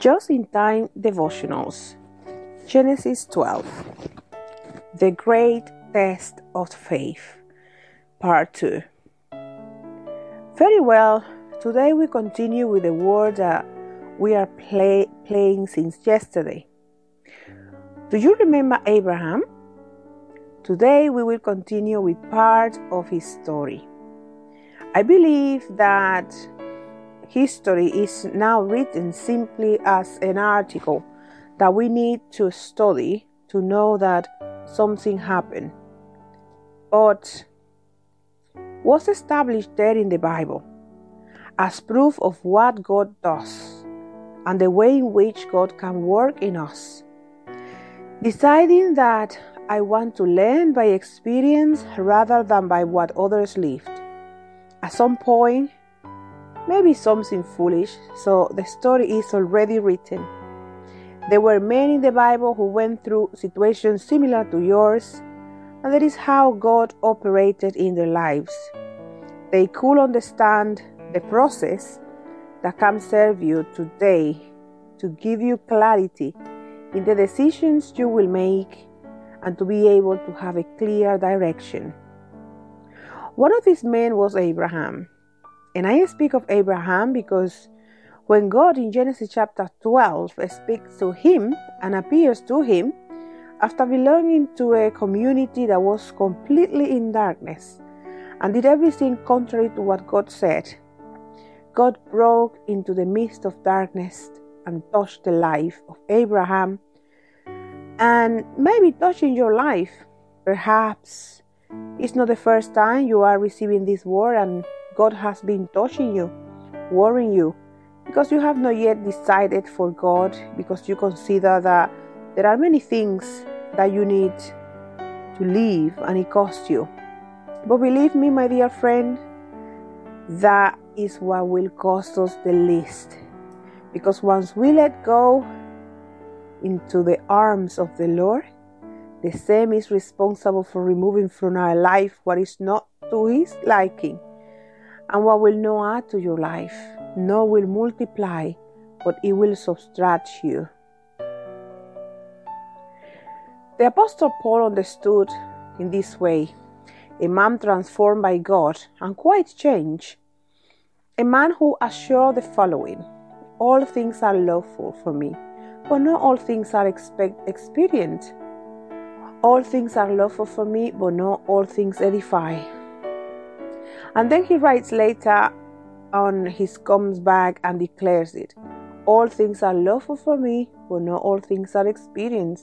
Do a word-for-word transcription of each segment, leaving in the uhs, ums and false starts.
Just in Time Devotionals, Genesis twelve, The Great Test of Faith, Part two. Very well, today we continue with the word that we are play, playing since yesterday. Do you remember Abraham? Today we will continue with part of his story. I believe that history is now written simply as an article that we need to study to know that something happened. But what's established there in the Bible as proof of what God does and the way in which God can work in us. Deciding that I want to learn by experience rather than by what others lived. At some point, maybe something foolish, so the story is already written. There were men in the Bible who went through situations similar to yours, and that is how God operated in their lives. They could understand the process that can serve you today to give you clarity in the decisions you will make and to be able to have a clear direction. One of these men was Abraham. And I speak of Abraham because when God in Genesis chapter twelve speaks to him and appears to him, after belonging to a community that was completely in darkness and did everything contrary to what God said, God broke into the midst of darkness and touched the life of Abraham, and maybe touching your life. Perhaps it's not the first time you are receiving this word and God has been touching you, worrying you, because you have not yet decided for God, because you consider that there are many things that you need to leave and it costs you. But believe me, my dear friend, that is what will cost us the least. Because once we let go into the arms of the Lord, the same is responsible for removing from our life what is not to His liking. And what will not add to your life, nor will multiply, but it will subtract you. The Apostle Paul understood in this way, a man transformed by God and quite changed, a man who assured the following: all things are lawful for me, but not all things are expect- expedient. All things are lawful for me, but not all things edify. And then he writes later on, he comes back and declares it. All things are lawful for me, but not all things are experienced.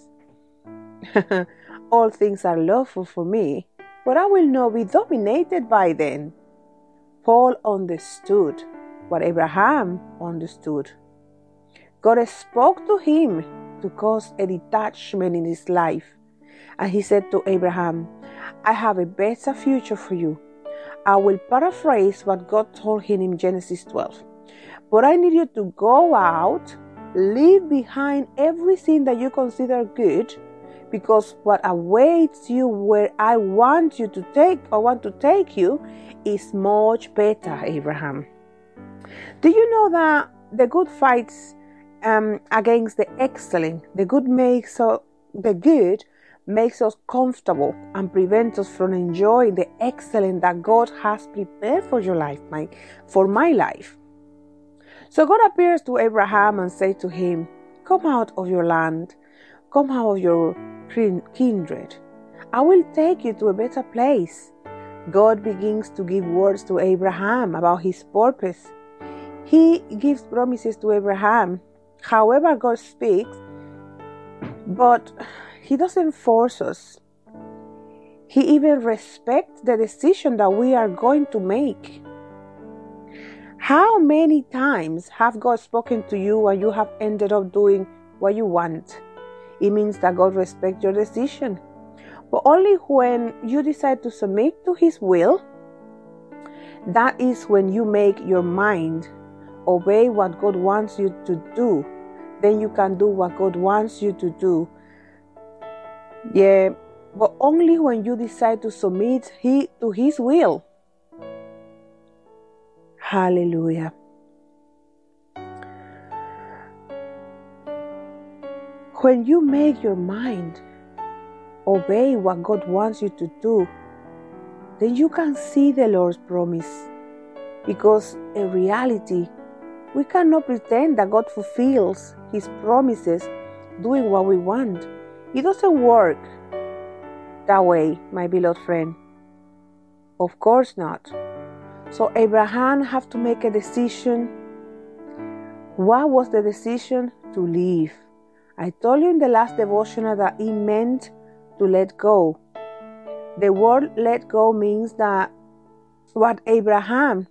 All things are lawful for me, but I will not be dominated by them. Paul understood what Abraham understood. God spoke to him to cause a detachment in his life. And he said to Abraham, I have a better future for you. I will paraphrase what God told him in Genesis twelve. But I need you to go out, leave behind everything that you consider good, because what awaits you where I want you to take or want to take you is much better, Abraham. Do you know that the good fights um, against the excellent, the good makes so the good makes us comfortable and prevents us from enjoying the excellence that God has prepared for your life, my, for my life. So God appears to Abraham and says to him, come out of your land, come out of your kindred. I will take you to a better place. God begins to give words to Abraham about his purpose. He gives promises to Abraham. However, God speaks, but He doesn't force us. He even respects the decision that we are going to make. How many times have God spoken to you and you have ended up doing what you want? It means that God respects your decision. But only when you decide to submit to His will, that is when you make your mind obey what God wants you to do. Then you can do what God wants you to do. Yeah, but only when you decide to submit he, to His will. Hallelujah. when you make your mind obey what God wants you to do, then you can see the Lord's promise. Because in reality, we cannot pretend that God fulfills His promises doing what we want. It doesn't work that way, my beloved friend. Of course not. So Abraham had to make a decision. What was the decision? To leave. I told you in the last devotional that it meant to let go. The word let go means that what Abraham,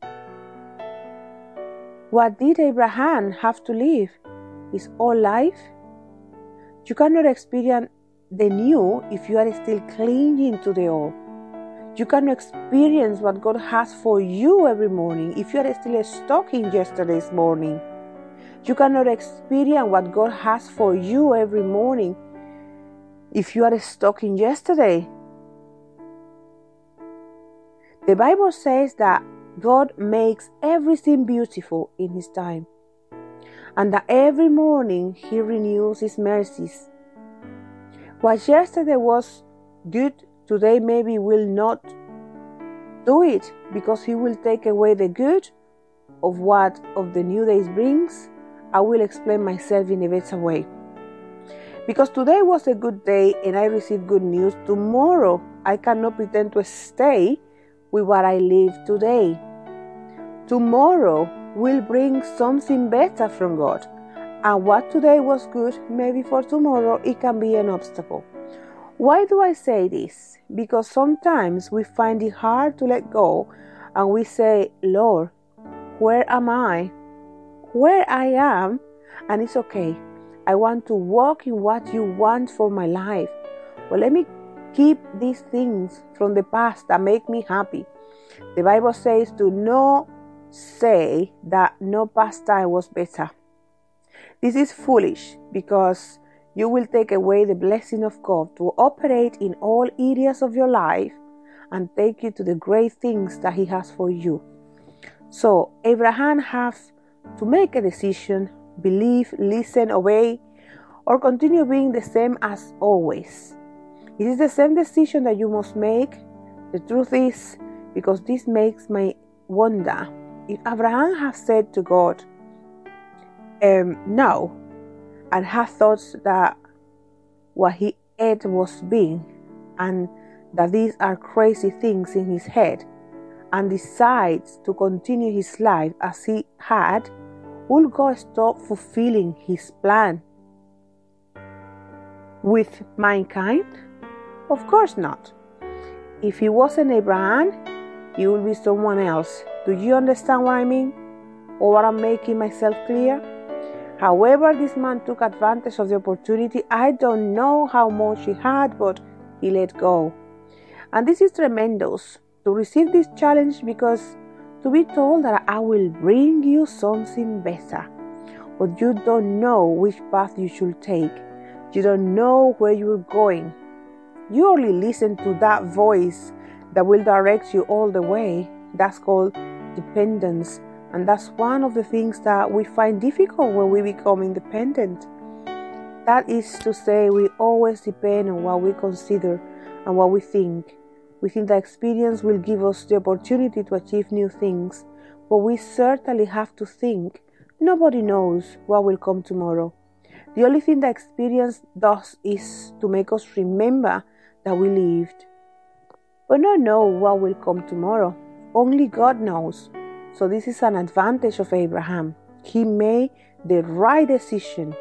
what did Abraham have to leave? His old life? You cannot experience the new if you are still clinging to the old. You cannot experience what God has for you every morning if you are still stuck in yesterday's morning. You cannot experience what God has for you every morning if you are stuck in yesterday. The Bible says that God makes everything beautiful in His time, and that every morning He renews His mercies. What yesterday was good, today maybe will not do it, because He will take away the good of what of the new days brings. I will explain myself in a better way. Because today was a good day and I received good news, tomorrow I cannot pretend to stay with what I live today. Tomorrow will bring something better from God. And what today was good, maybe for tomorrow it can be an obstacle. Why do I say this? Because sometimes we find it hard to let go and we say, Lord, where am I? Where I am? And it's okay. I want to walk in what you want for my life. Well, let me keep these things from the past that make me happy. The Bible says to not say that no past time was better. This is foolish, because you will take away the blessing of God to operate in all areas of your life and take you to the great things that He has for you. So Abraham have to make a decision, believe, listen, obey, or continue being the same as always. It is the same decision that you must make. The truth is, because this makes me wonder, if Abraham has said to God, um, no, and had thought that what he ate was being, and that these are crazy things in his head, and decides to continue his life as he had, will God stop fulfilling His plan with mankind? Of course not. If he wasn't Abraham, he will be someone else. Do you understand what I mean? Or what I'm making myself clear? However, this man took advantage of the opportunity. I don't know how much he had, but he let go. And this is tremendous, to receive this challenge, because to be told that I will bring you something better, but you don't know which path you should take. You don't know where you're going. You only listen to that voice that will direct you all the way. That's called dependence. And that's one of the things that we find difficult when we become independent. That is to say, we always depend on what we consider and what we think. We think that experience will give us the opportunity to achieve new things, but we certainly have to think. Nobody knows what will come tomorrow. The only thing that experience does is to make us remember that we lived, but not know what will come tomorrow. Only God knows. So this is an advantage of Abraham. He made the right decision.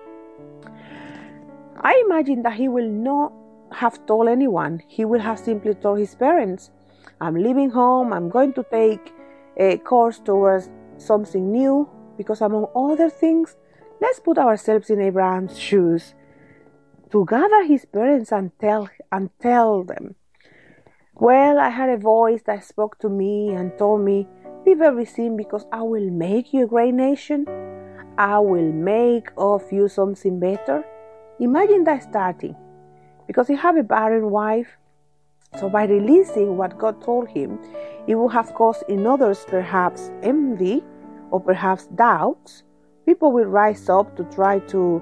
I imagine that he will not have told anyone. He will have simply told his parents, I'm leaving home, I'm going to take a course towards something new, because among other things, let's put ourselves in Abraham's shoes, to gather his parents and tell and tell them, well, I had a voice that spoke to me and told me, leave everything, because I will make you a great nation. I will make of you something better. Imagine that starting. Because he had a barren wife, so by releasing what God told him, it would have caused in others perhaps envy or perhaps doubts. People will rise up to try to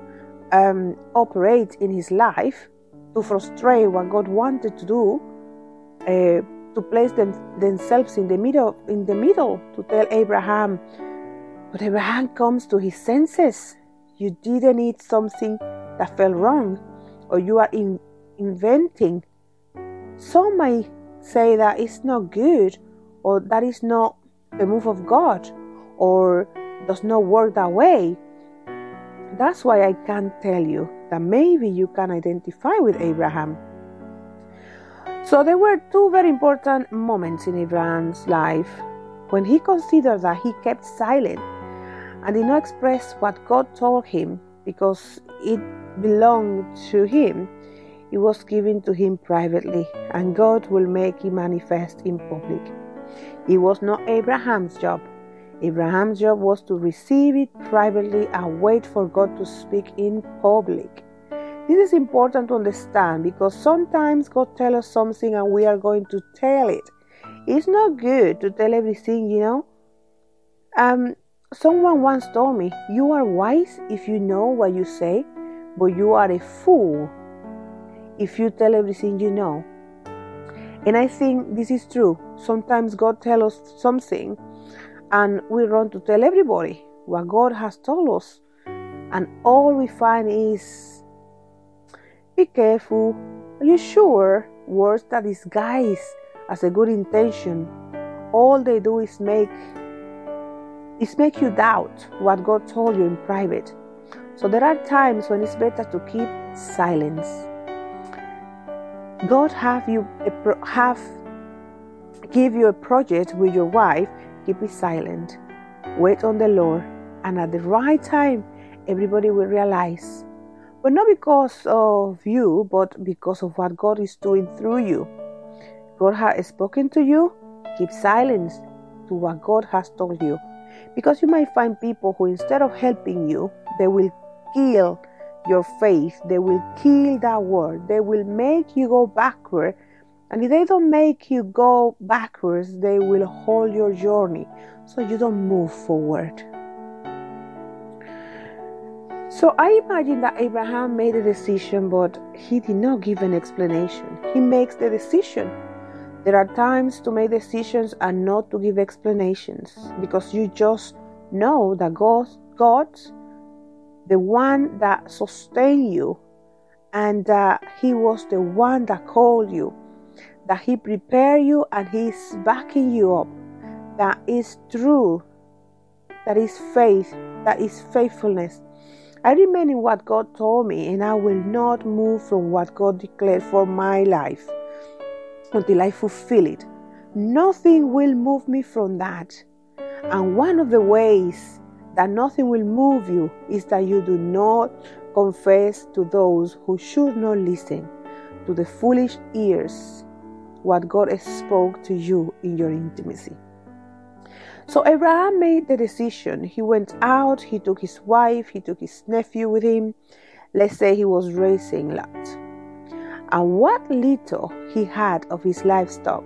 um, operate in his life to frustrate what God wanted to do, uh, to place them, themselves in the middle, in the middle, to tell Abraham. But Abraham comes to his senses. You didn't eat something that felt wrong, or you are in, inventing. Some might say that it's not good, or that is not the move of God, or does not work that way. That's why I can tell you that maybe you can identify with Abraham. So there were two very important moments in Abraham's life when he considered that he kept silent and did not express what God told him because it belonged to him. It was given to him privately, and God will make it manifest in public. It was not Abraham's job. Abraham's job was to receive it privately and wait for God to speak in public. This is important to understand because sometimes God tells us something and we are going to tell it. It's not good to tell everything, you know. Um, someone once told me, you are wise if you know what you say, but you are a fool if you tell everything you know. And I think this is true. Sometimes God tells us something and we run to tell everybody what God has told us. And all we find is, be careful. Are you sure? Words that disguise as a good intention, all they do is make is make you doubt what God told you in private. So there are times when it's better to keep silence. God have you a pro- have give you a project with your wife. Keep it silent. Wait on the Lord, and at the right time, everybody will realize. But not because of you, but because of what God is doing through you. God has spoken to you. Keep silence to what God has told you. Because you might find people who, instead of helping you, they will kill your faith. They will kill that word. They will make you go backward. And if they don't make you go backwards, they will hold your journey so you don't move forward. So I imagine that Abraham made a decision, but he did not give an explanation. He makes the decision. There are times to make decisions and not to give explanations, because you just know that God, God, the one that sustained you, and that He was the one that called you, that He prepared you and He's backing you up. That is true. That is faith. That is faithfulness. I remain in what God told me, and I will not move from what God declared for my life until I fulfill it. Nothing will move me from that. And one of the ways that nothing will move you is that you do not confess to those who should not listen, to the foolish ears, what God spoke to you in your intimacy. So Abraham made the decision. He went out, he took his wife, he took his nephew with him. Let's say he was raising Lot. And what little he had of his livestock,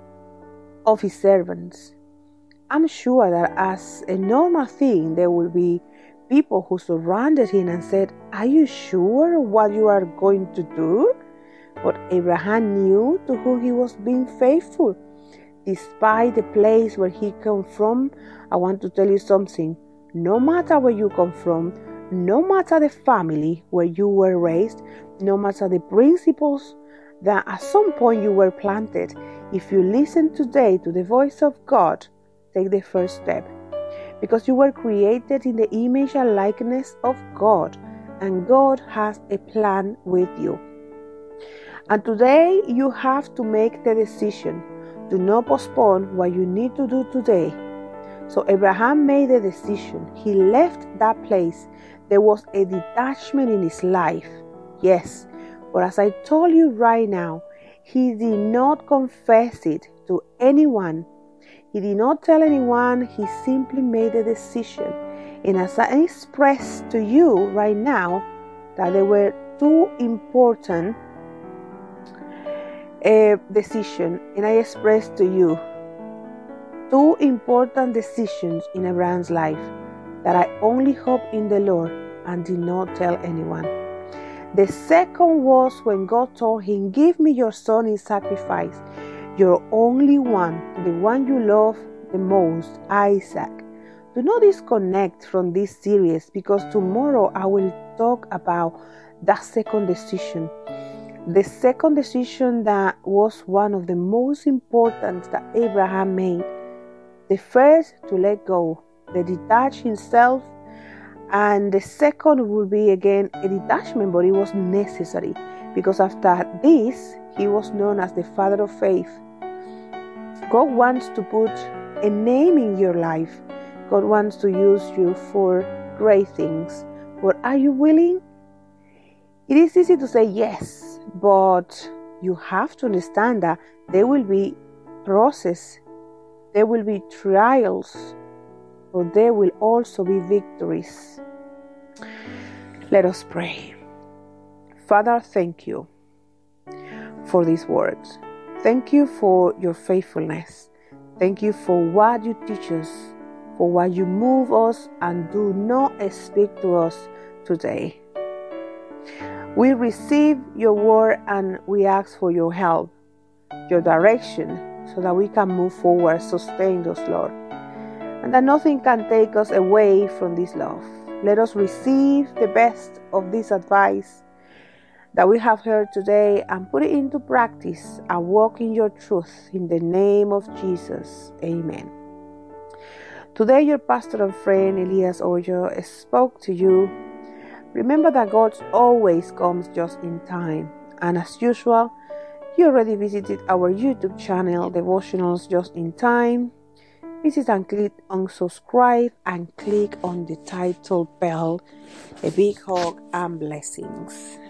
of his servants, I'm sure that as a normal thing, there will be people who surrounded him and said, are you sure what you are going to do? But Abraham knew to whom he was being faithful. Despite the place where he came from, I want to tell you something. No matter where you come from, no matter the family where you were raised, no matter the principles that at some point you were planted, if you listen today to the voice of God, take the first step. Because you were created in the image and likeness of God, and God has a plan with you. And today you have to make the decision. Do not postpone what you need to do today. So Abraham made a decision. He left that place. There was a detachment in his life. Yes, but as I told you right now, he did not confess it to anyone. He did not tell anyone. He simply made a decision. And as I express to you right now that there were two important A decision, and I express to you two important decisions in Abraham's life that I only hope in the Lord and did not tell anyone. The second was when God told him, give me your son in sacrifice, your only one, the one you love the most, Isaac. Do not disconnect from this series, because tomorrow I will talk about that second decision. The second decision that was one of the most important that Abraham made. The first, to let go, to detach himself, and the second will be again a detachment, but it was necessary, because after this, he was known as the father of faith. God wants to put a name in your life. God wants to use you for great things. But are you willing? It is easy to say yes, but you have to understand that there will be process, there will be trials, but there will also be victories. Let us pray. Father, thank you for these words. Thank you for your faithfulness. Thank you for what you teach us, for what you move us and do not speak to us today. We receive your word and we ask for your help, your direction, so that we can move forward. Sustain us, Lord, and that nothing can take us away from this love. Let us receive the best of this advice that we have heard today and put it into practice and walk in your truth. In the name of Jesus, amen. Today, your pastor and friend Elias Oyo spoke to you. Remember that God always comes just in time. And as usual, you already visited our YouTube channel, Devotionals Just in Time. Visit and click on subscribe and click on the title bell. A big hug and blessings.